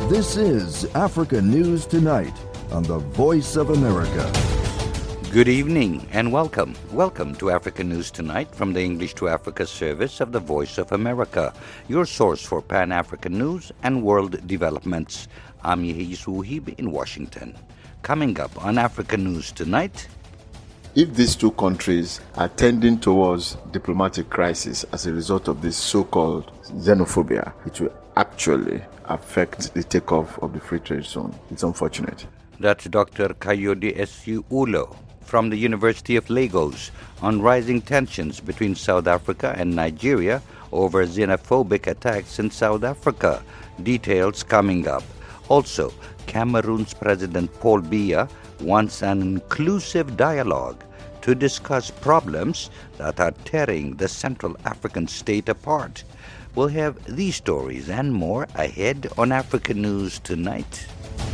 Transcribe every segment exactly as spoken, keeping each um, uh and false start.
This is Africa News Tonight on the Voice of America. Good evening and welcome. Welcome to Africa News Tonight from the English to Africa service of the Voice of America, your source for Pan-African news and world developments. I'm Yehis Wuhib in Washington. Coming up on Africa News Tonight. If these two countries are tending towards diplomatic crisis as a result of this so-called xenophobia, it will actually affect the takeoff of the free trade zone. It's unfortunate. That's Doctor Kayode Esu Ulo from the University of Lagos on rising tensions between South Africa and Nigeria over xenophobic attacks in South Africa. Details coming up. Also, Cameroon's President Paul Biya wants an inclusive dialogue to discuss problems that are tearing the Central African state apart. We'll have these stories and more ahead on Africa News Tonight.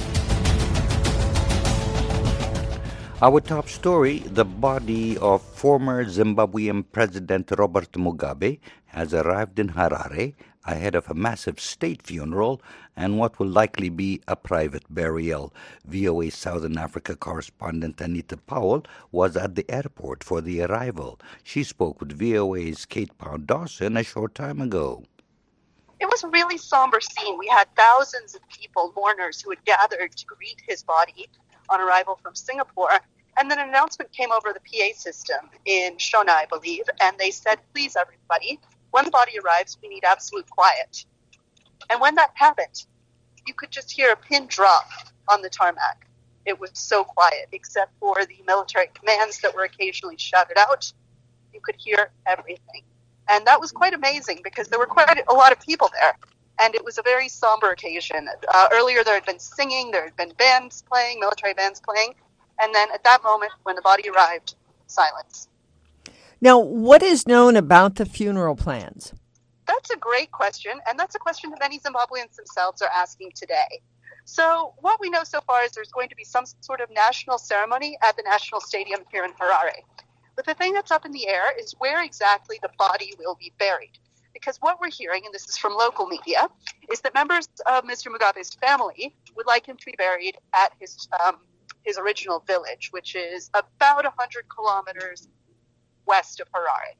Our top story, the body of former Zimbabwean President Robert Mugabe has arrived in Harare ahead of a massive state funeral and what will likely be a private burial. V O A Southern Africa correspondent Anita Powell was at the airport for the arrival. She spoke with V O A's Kate Pound-Dawson a short time ago. It was a really somber scene. We had thousands of people, mourners, who had gathered to greet his body on arrival from Singapore. And then an announcement came over the P A system in Shona, I believe, and they said, please, everybody, when the body arrives, we need absolute quiet. And when that happened, you could just hear a pin drop on the tarmac. It was so quiet, except for the military commands that were occasionally shouted out. You could hear everything. And that was quite amazing because there were quite a lot of people there. And it was a very somber occasion. Uh, earlier there had been singing, there had been bands playing, military bands playing. And then at that moment, when the body arrived, silence. Now, what is known about the funeral plans? That's a great question, and that's a question that many Zimbabweans themselves are asking today. So what we know so far is there's going to be some sort of national ceremony at the National Stadium here in Harare. But the thing that's up in the air is where exactly the body will be buried. Because what we're hearing, and this is from local media, is that members of Mister Mugabe's family would like him to be buried at his um, his original village, which is about one hundred kilometers west of Harare.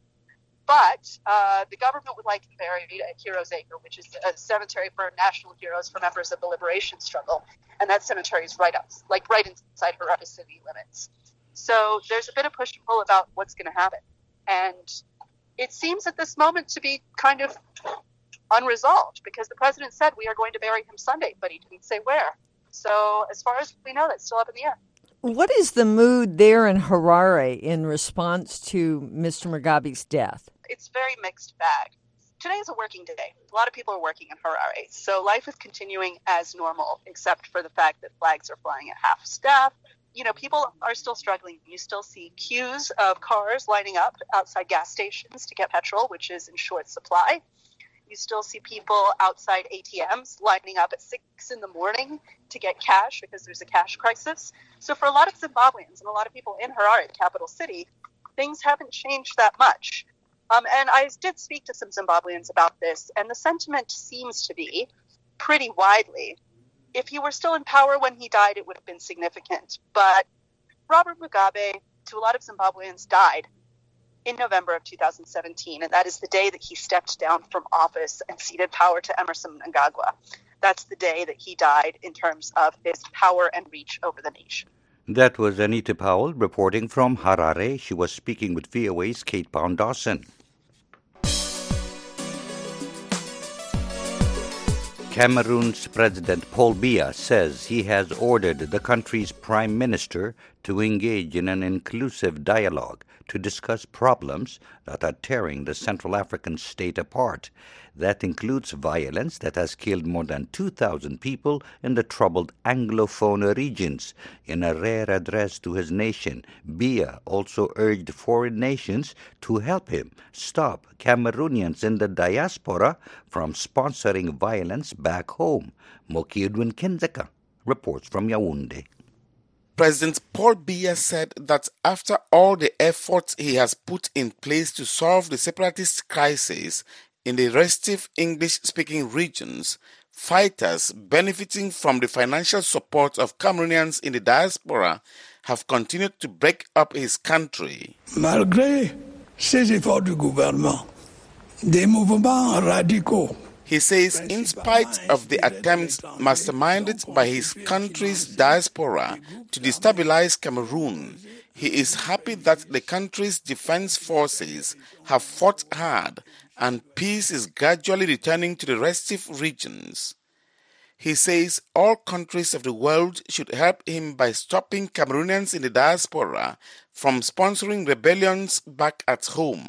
But uh, the government would like him buried at Heroes Acre, which is a cemetery for national heroes, for members of the liberation struggle. And that cemetery is right up, like right inside Harare city limits. So there's a bit of push and pull about what's going to happen. And it seems at this moment to be kind of unresolved because the president said we are going to bury him Sunday, but he didn't say where. So as far as we know, that's still up in the air. What is the mood there in Harare in response to Mister Mugabe's death? It's very mixed bag. Today is a working day. A lot of people are working in Harare. So life is continuing as normal, except for the fact that flags are flying at half staff. You know, people are still struggling. You still see queues of cars lining up outside gas stations to get petrol, which is in short supply. You still see people outside A T Ms lining up at six in the morning to get cash because there's a cash crisis. So for a lot of Zimbabweans and a lot of people in Harare, the capital city, things haven't changed that much. Um, and I did speak to some Zimbabweans about this, and the sentiment seems to be pretty widely. If he were still in power when he died, it would have been significant. But Robert Mugabe, to a lot of Zimbabweans, died in November of two thousand seventeen, and that is the day that he stepped down from office and ceded power to Emmerson Mnangagwa. That's the day that he died in terms of his power and reach over the nation. That was Anita Powell reporting from Harare. She was speaking with V O A's Kate Pound-Dawson. Cameroon's President Paul Biya says he has ordered the country's prime minister to engage in an inclusive dialogue to discuss problems that are tearing the Central African state apart. That includes violence that has killed more than two thousand people in the troubled Anglophone regions. In a rare address to his nation, Biya also urged foreign nations to help him stop Cameroonians in the diaspora from sponsoring violence back home. Moki Edwin Kenzeka reports from Yaoundé. President Paul Biya said that after all the efforts he has put in place to solve the separatist crisis in the restive English-speaking regions, Fighters benefiting from the financial support of Cameroonians in the diaspora have continued to break up his country. Malgré ces efforts du gouvernement, des mouvements radicaux. He says in spite of the attempts masterminded by his country's diaspora to destabilize Cameroon, he is happy that the country's defense forces have fought hard and peace is gradually returning to the restive regions. He says all countries of the world should help him by stopping Cameroonians in the diaspora from sponsoring rebellions back at home.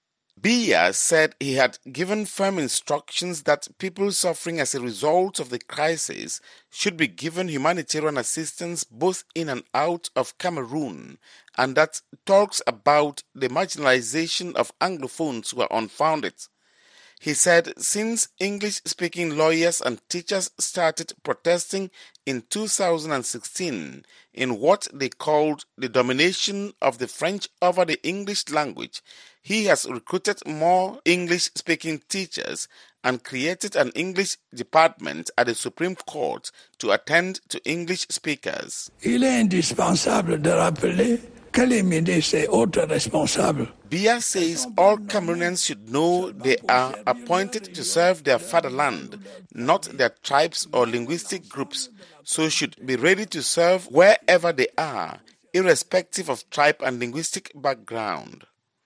Biya said he had given firm instructions that people suffering as a result of the crisis should be given humanitarian assistance both in and out of Cameroon, and that talks about the marginalization of Anglophones were unfounded. He said since English-speaking lawyers and teachers started protesting in two thousand sixteen in what they called the domination of the French over the English language, he has recruited more English-speaking teachers and created an English department at the Supreme Court to attend to English speakers. Il est indispensable de rappeler que les ministres et autres responsables. Biya says all Cameroonians should know they are appointed to serve their fatherland, not their tribes or linguistic groups, so should be ready to serve wherever they are, irrespective of tribe and linguistic background.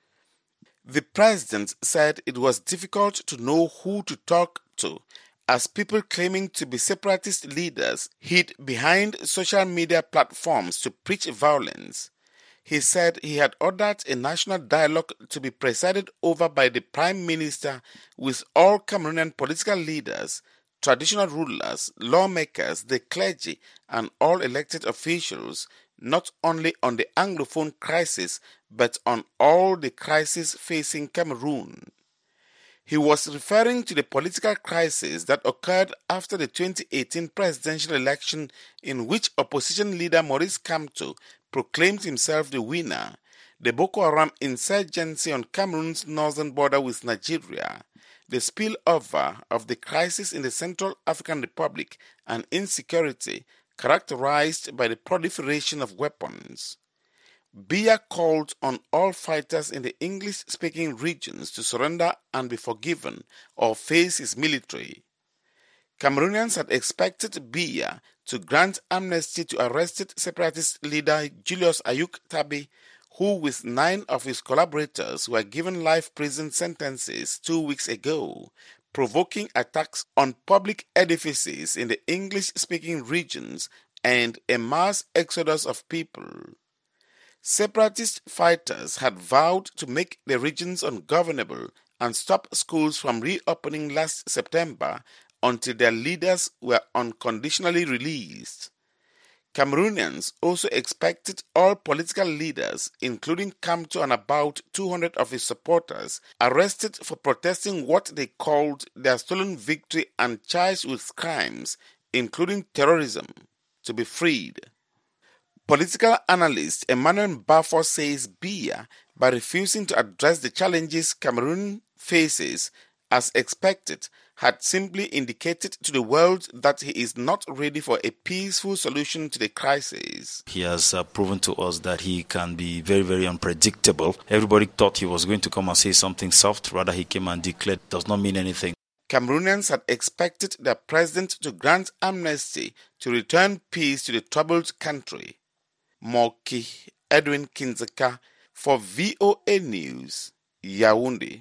The president said it was difficult to know who to talk to, as people claiming to be separatist leaders hid behind social media platforms to preach violence. He said he had ordered a national dialogue to be presided over by the Prime Minister with all Cameroonian political leaders, traditional rulers, lawmakers, the clergy, and all elected officials, not only on the Anglophone crisis, but on all the crises facing Cameroon. He was referring to the political crisis that occurred after the twenty eighteen presidential election, in which opposition leader Maurice Kamto proclaimed himself the winner, the Boko Haram insurgency on Cameroon's northern border with Nigeria, the spillover of the crisis in the Central African Republic, and insecurity characterized by the proliferation of weapons. Biya called on all fighters in the English-speaking regions to surrender and be forgiven or face his military. Cameroonians had expected Biya to grant amnesty to arrested separatist leader Julius Ayuk Tabi, who with nine of his collaborators were given life prison sentences two weeks ago, provoking attacks on public edifices in the English-speaking regions and a mass exodus of people. Separatist fighters had vowed to make the regions ungovernable and stop schools from reopening last September until their leaders were unconditionally released. Cameroonians also expected all political leaders, including Kamto and about two hundred of his supporters, arrested for protesting what they called their stolen victory and charged with crimes, including terrorism, to be freed. Political analyst Emmanuel Bafo says Biya, by refusing to address the challenges Cameroon faces as expected, had simply indicated to the world that he is not ready for a peaceful solution to the crisis. He has uh, proven to us that he can be very, very unpredictable. Everybody thought he was going to come and say something soft. Rather, he came and declared does not mean anything. Cameroonians had expected their president to grant amnesty to return peace to the troubled country. Moki Edwin Kinzeka for V O A News, Yaoundé.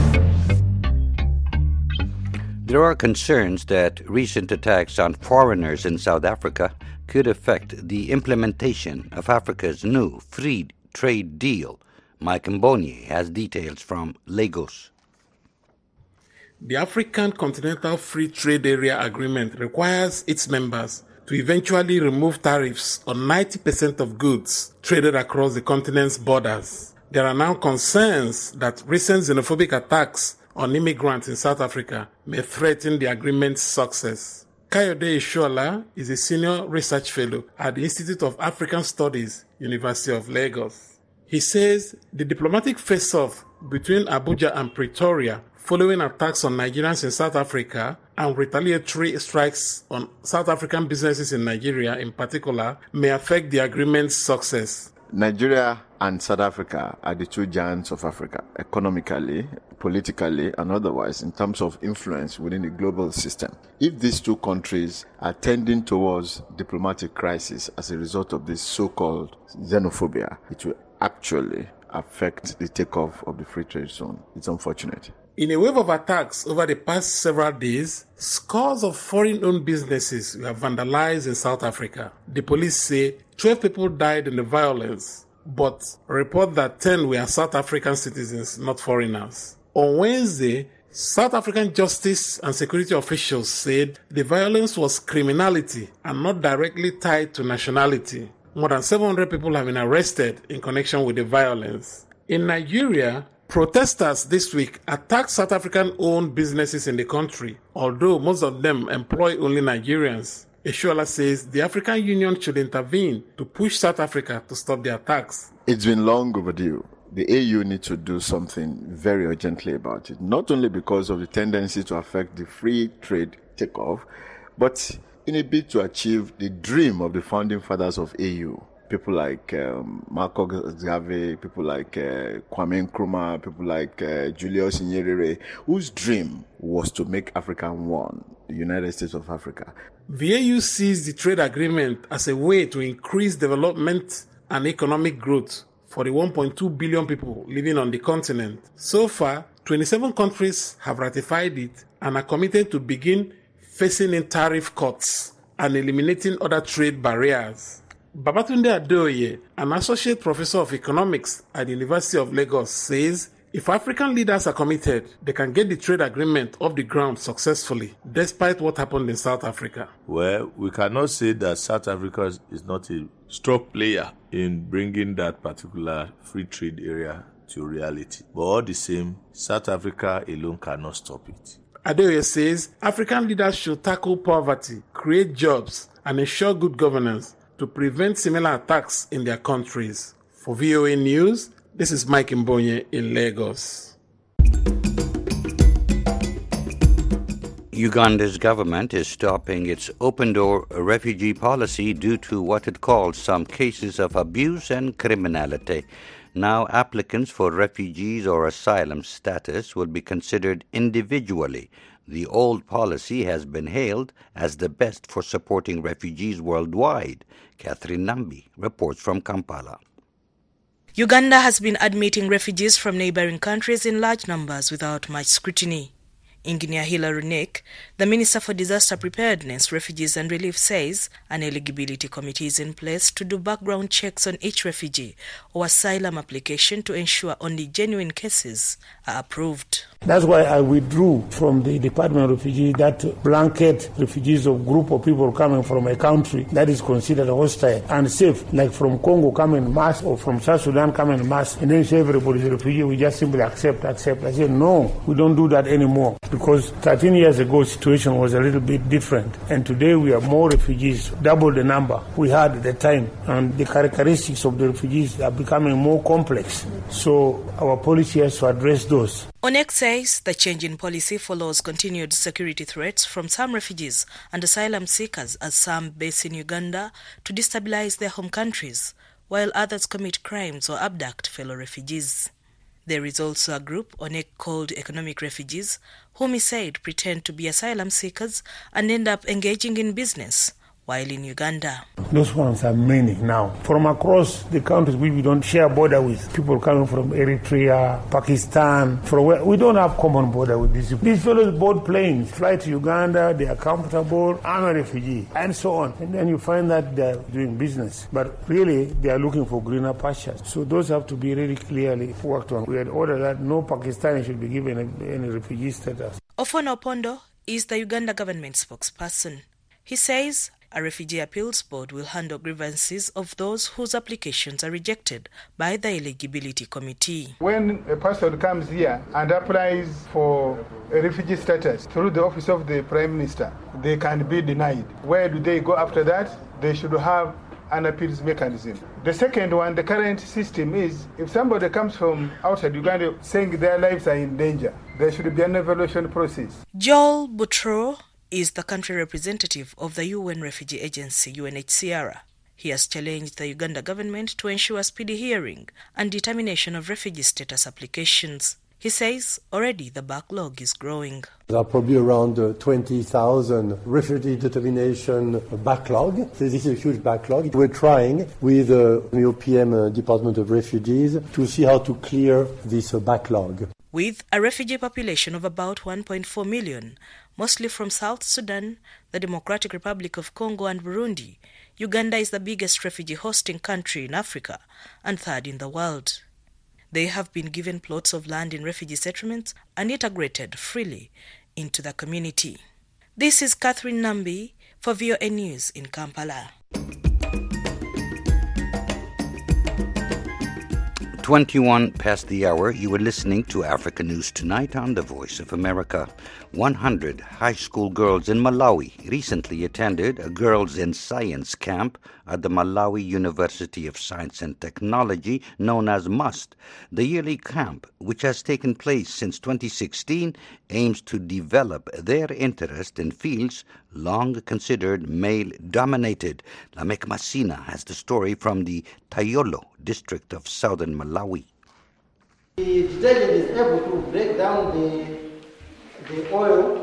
There are concerns that recent attacks on foreigners in South Africa could affect the implementation of Africa's new free trade deal. Mike Mbonye has details from Lagos. The African Continental Free Trade Area Agreement requires its members to eventually remove tariffs on ninety percent of goods traded across the continent's borders. There are now concerns that recent xenophobic attacks on immigrants in South Africa may threaten the agreement's success. Kayode Ishola is a senior research fellow at the Institute of African Studies, University of Lagos. He says the diplomatic face-off between Abuja and Pretoria following attacks on Nigerians in South Africa and retaliatory strikes on South African businesses in Nigeria in particular may affect the agreement's success. Nigeria and South Africa are the two giants of Africa, economically, politically, and otherwise, in terms of influence within the global system. If these two countries are tending towards diplomatic crisis as a result of this so-called xenophobia, it will actually affect the takeoff of the free trade zone. It's unfortunate. In a wave of attacks over the past several days, scores of foreign-owned businesses were vandalized in South Africa. The police say twelve people died in the violence, but report that ten were South African citizens, not foreigners. On Wednesday, South African justice and security officials said the violence was criminality and not directly tied to nationality. More than seven hundred people have been arrested in connection with the violence. In Nigeria, protesters this week attacked South African-owned businesses in the country, although most of them employ only Nigerians. Eshola says the African Union should intervene to push South Africa to stop the attacks. It's been long overdue. The A U needs to do something very urgently about it, not only because of the tendency to affect the free trade takeoff, but in a bid to achieve the dream of the founding fathers of A U. People like um, Marcus Garvey, people like uh, Kwame Nkrumah, people like uh, Julius Nyerere, whose dream was to make Africa one, the United States of Africa. The A U sees the trade agreement as a way to increase development and economic growth for the one point two billion people living on the continent. So far, twenty-seven countries have ratified it and are committed to begin facing in tariff cuts and eliminating other trade barriers. Babatunde Adeoye, an associate professor of economics at the University of Lagos, says if African leaders are committed, they can get the trade agreement off the ground successfully, despite what happened in South Africa. Well, we cannot say that South Africa is not a strong player in bringing that particular free trade area to reality. But all the same, South Africa alone cannot stop it. Adeoye says African leaders should tackle poverty, create jobs, and ensure good governance to prevent similar attacks in their countries. For V O A News, this is Mike Mbonye in Lagos. Uganda's government is stopping its open-door refugee policy due to what it calls some cases of abuse and criminality. Now applicants for refugees or asylum status will be considered individually. The old policy has been hailed as the best for supporting refugees worldwide. Catherine Nambi reports from Kampala. Uganda has been admitting refugees from neighboring countries in large numbers without much scrutiny. Engineer Hilary Nick, the Minister for Disaster Preparedness, Refugees and Relief, says an eligibility committee is in place to do background checks on each refugee or asylum application to ensure only genuine cases are approved. That's why I withdrew from the Department of Refugees that blanket refugees of group of people coming from a country that is considered hostile and safe, like from Congo coming mass or from South Sudan coming mass, and then say everybody's a refugee, we just simply accept, accept. I said, no, we don't do that anymore. Because thirteen years ago, situation was a little bit different. And today we have more refugees, double the number we had at the time. And the characteristics of the refugees are becoming more complex. So our policy has to address those. Onek says the change in policy follows continued security threats from some refugees and asylum seekers as some base in Uganda to destabilize their home countries, while others commit crimes or abduct fellow refugees. There is also a group Onek called economic refugees, whom he said pretend to be asylum seekers and end up engaging in business while in Uganda. Those ones are many now. From across the countries we, we don't share border with, people coming from Eritrea, Pakistan, from where we don't have common border with these people. These fellows board planes, fly to Uganda, they are comfortable, I'm a refugee, and so on. And then you find that they're doing business. But really, they are looking for greener pastures. So those have to be really clearly worked on. We had ordered that no Pakistani should be given any refugee status. Ofono Opondo is the Uganda government spokesperson. He says a refugee appeals board will handle grievances of those whose applications are rejected by the eligibility committee. When a person comes here and applies for a refugee status through the office of the Prime Minister, they can be denied. Where do they go after that? They should have an appeals mechanism. The second one, the current system is if somebody comes from outside Uganda saying their lives are in danger, there should be an evaluation process. Joel Boutro is the country representative of the U N Refugee Agency, U N H C R. He has challenged the Uganda government to ensure speedy hearing and determination of refugee status applications. He says already the backlog is growing. There are probably around uh, twenty thousand refugee determination backlog. So this is a huge backlog. We're trying with the uh, European uh, Department of Refugees to see how to clear this uh, backlog. With a refugee population of about one point four million, mostly from South Sudan, the Democratic Republic of Congo and Burundi, Uganda is the biggest refugee hosting country in Africa and third in the world. They have been given plots of land in refugee settlements and integrated freely into the community. This is Catherine Nambi for V O A News in Kampala. twenty-one past the hour, you were listening to Africa News Tonight on the Voice of America. one hundred high school girls in Malawi recently attended a Girls in Science camp at the Malawi University of Science and Technology, known as MUST. The yearly camp, which has taken place since twenty sixteen, aims to develop their interest in fields long considered male-dominated. Lamek Masina has the story from the Tayolo district of southern Malawi. The detergent is able to break down the, the oil.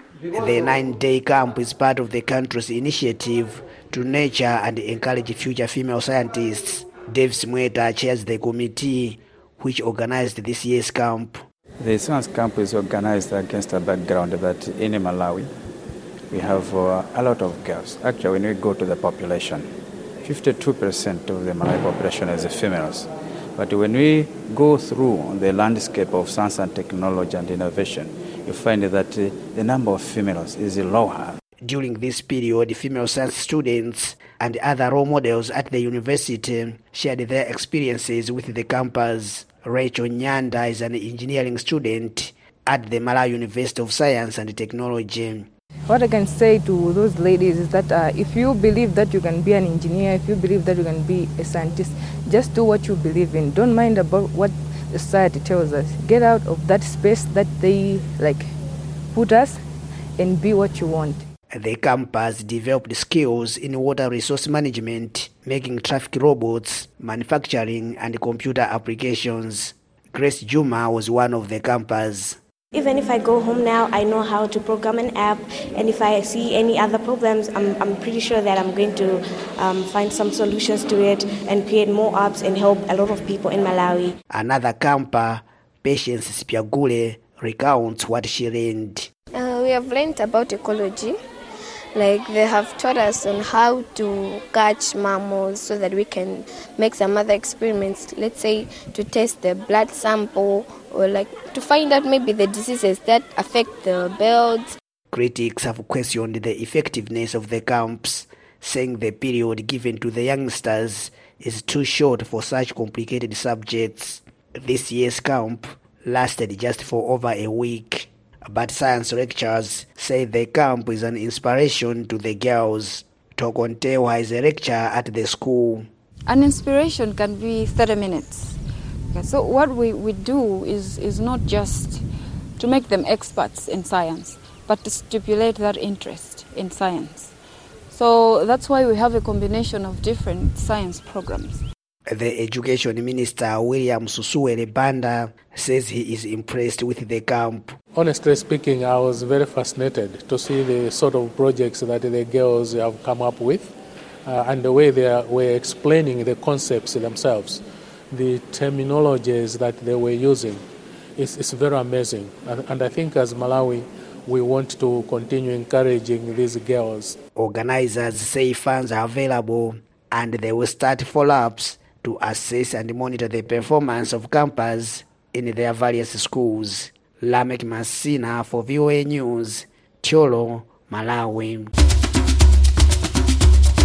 The nine-day camp is part of the country's initiative to nurture and encourage future female scientists. Dave Smweta chairs the committee which organized this year's camp. The science camp is organized against a background that in Malawi we have uh, a lot of girls. Actually, when we go to the population, fifty-two percent of the Malawi population is females. But when we go through the landscape of science and technology and innovation, you find that uh, the number of females is lower. During this period, female science students and other role models at the university shared their experiences with the campus. Rachel Nyanda is an engineering student at the Malawi University of Science and Technology. What I can say to those ladies is that uh, if you believe that you can be an engineer, if you believe that you can be a scientist, just do what you believe in. Don't mind about what the society tells us. Get out of that space that they like put us and be what you want. The campus developed skills in water resource management, making traffic robots, manufacturing, and computer applications. Grace Juma was one of the campers. Even if I go home now, I know how to program an app, and if I see any other problems, I'm, I'm pretty sure that I'm going to um, find some solutions to it and create more apps and help a lot of people in Malawi. Another camper, Patience Spiagule, recounts what she learned. Uh, we have learned about ecology. Like they have taught us on how to catch mammals so that we can make some other experiments, let's say to test the blood sample or like to find out maybe the diseases that affect the birds. Critics have questioned the effectiveness of the camps, saying the period given to the youngsters is too short for such complicated subjects. This year's camp lasted just for over a week. But science lecturers say the camp is an inspiration to the girls. Tokontewa is a lecturer at the school. An inspiration can be thirty minutes. Okay, so what we, we do is, is not just to make them experts in science, but to stimulate that interest in science. So that's why we have a combination of different science programs. The Education Minister, William Susuere Banda, says he is impressed with the camp. Honestly speaking, I was very fascinated to see the sort of projects that the girls have come up with uh, and the way they are, were explaining the concepts themselves, the terminologies that they were using. It's, it's very amazing. And, and I think as Malawi, we want to continue encouraging these girls. Organizers say funds are available and they will start follow-ups to assess and monitor the performance of campers in their various schools. Lamek Masina for V O A News, Tayolo, Malawi.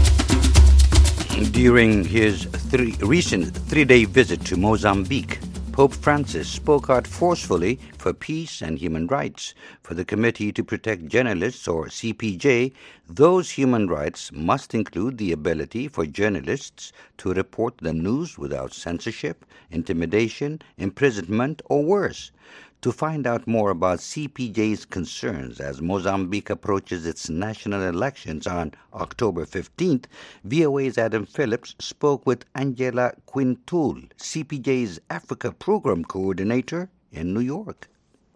During his three, recent three-day visit to Mozambique, Pope Francis spoke out forcefully for peace and human rights. For the Committee to Protect Journalists, or C P J, those human rights must include the ability for journalists to report the news without censorship, intimidation, imprisonment, or worse. To find out more about C P J's concerns as Mozambique approaches its national elections on October fifteenth, V O A's Adam Phillips spoke with Angela Quintul, C P J's Africa Program Coordinator in New York.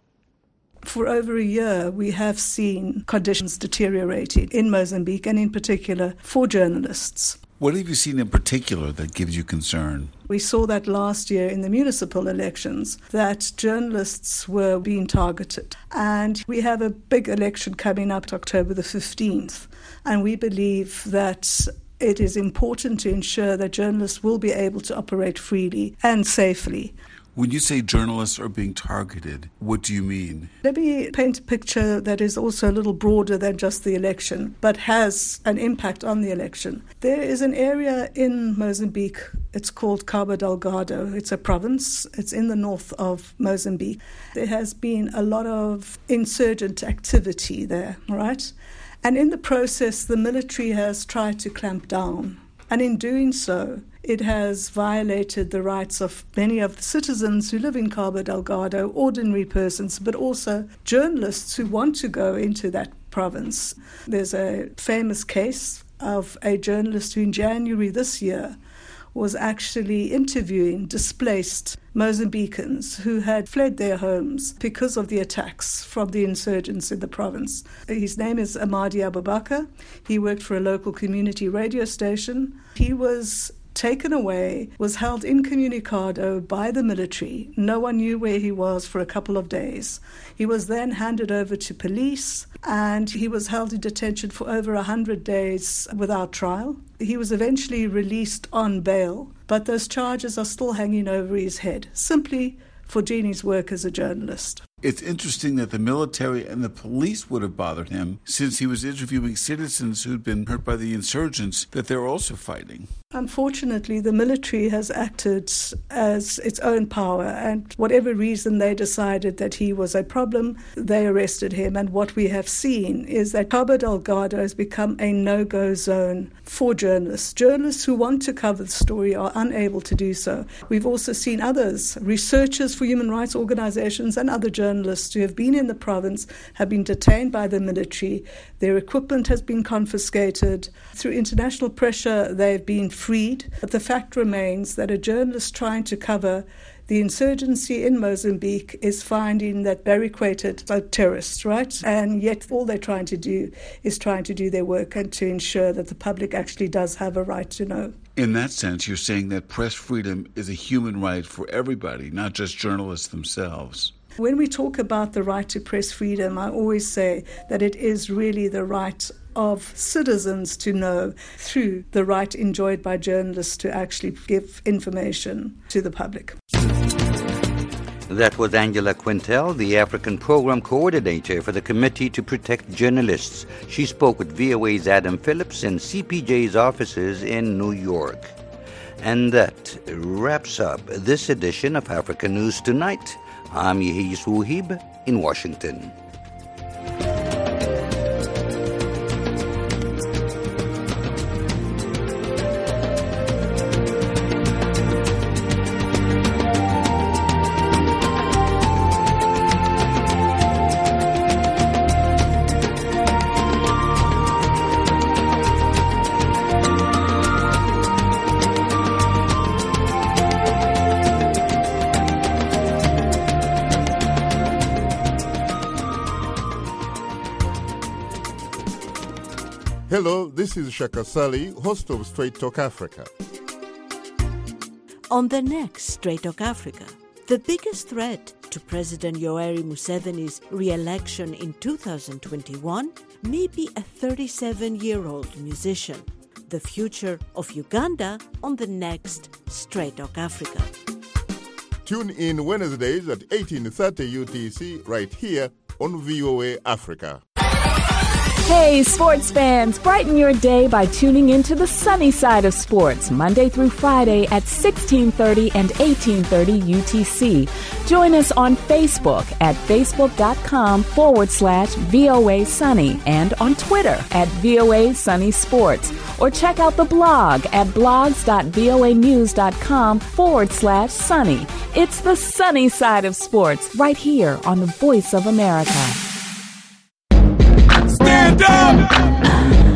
For over a year, we have seen conditions deteriorating in Mozambique, and in particular for journalists. What have you seen in particular that gives you concern? We saw that last year in the municipal elections, that journalists were being targeted. And we have a big election coming up October the fifteenth. And we believe that it is important to ensure that journalists will be able to operate freely and safely. When you say journalists are being targeted, what do you mean? Let me paint a picture that is also a little broader than just the election, but has an impact on the election. There is an area in Mozambique, it's called Cabo Delgado. It's a province, it's in the north of Mozambique. There has been a lot of insurgent activity there, right? And in the process, the military has tried to clamp down. And in doing so, it has violated the rights of many of the citizens who live in Cabo Delgado, ordinary persons, but also journalists who want to go into that province. There's a famous case of a journalist who in January this year was actually interviewing displaced Mozambicans who had fled their homes because of the attacks from the insurgents in the province. His name is Amadi Abubakar. He worked for a local community radio station. He was taken away, was held incommunicado by the military. No one knew where he was for a couple of days. He was then handed over to police, and he was held in detention for over one hundred days without trial. He was eventually released on bail, but those charges are still hanging over his head, simply for doing his work as a journalist. It's interesting that the military and the police would have bothered him, since he was interviewing citizens who'd been hurt by the insurgents that they're also fighting. Unfortunately, the military has acted as its own power, and whatever reason they decided that he was a problem, they arrested him. And what we have seen is that Cabo Delgado has become a no-go zone for journalists. Journalists who want to cover the story are unable to do so. We've also seen others, researchers for human rights organizations and other journalists who have been in the province have been detained by the military. Their equipment has been confiscated. Through international pressure, they've been freed. But the fact remains that a journalist trying to cover the insurgency in Mozambique is finding that they're equated as terrorists, right? And yet all they're trying to do is trying to do their work and to ensure that the public actually does have a right to know. In that sense, you're saying that press freedom is a human right for everybody, not just journalists themselves. When we talk about the right to press freedom, I always say that it is really the right of citizens to know through the right enjoyed by journalists to actually give information to the public. That was Angela Quintel, the African Program Coordinator for the Committee to Protect Journalists. She spoke with V O A's Adam Phillips in C P J's offices in New York. And that wraps up this edition of Africa News Tonight. I'm Yehis Wuhib in Washington. Hello, this is Shaka Sali, host of Straight Talk Africa. On the next Straight Talk Africa, the biggest threat to President Yoweri Museveni's re-election in two thousand twenty-one may be a thirty-seven-year-old musician. The future of Uganda on the next Straight Talk Africa. Tune in Wednesdays at eighteen thirty U T C right here on V O A Africa. Hey, sports fans, brighten your day by tuning into the sunny side of sports, Monday through Friday at sixteen thirty and eighteen thirty U T C. Join us on Facebook at facebook.com forward slash VOA Sunny and on Twitter at VOA Sunny Sports. Or check out the blog at blogs.voanews.com forward slash sunny. It's the sunny side of sports right here on the Voice of America. Stand up!